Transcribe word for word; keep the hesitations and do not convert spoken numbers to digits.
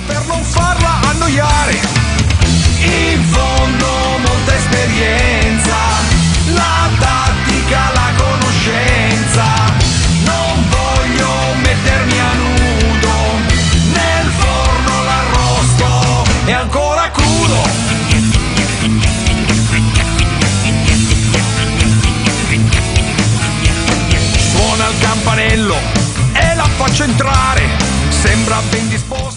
per non farla annoiare. In fondo molta esperienza, la tattica, la conoscenza. Non voglio mettermi a nudo, nel forno l'arrosto è ancora crudo. Suona il campanello e la faccio entrare, sembra ben disposto.